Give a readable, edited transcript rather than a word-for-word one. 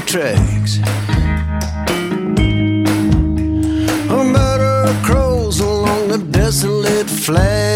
tracks. A murder crows along the desolate flat.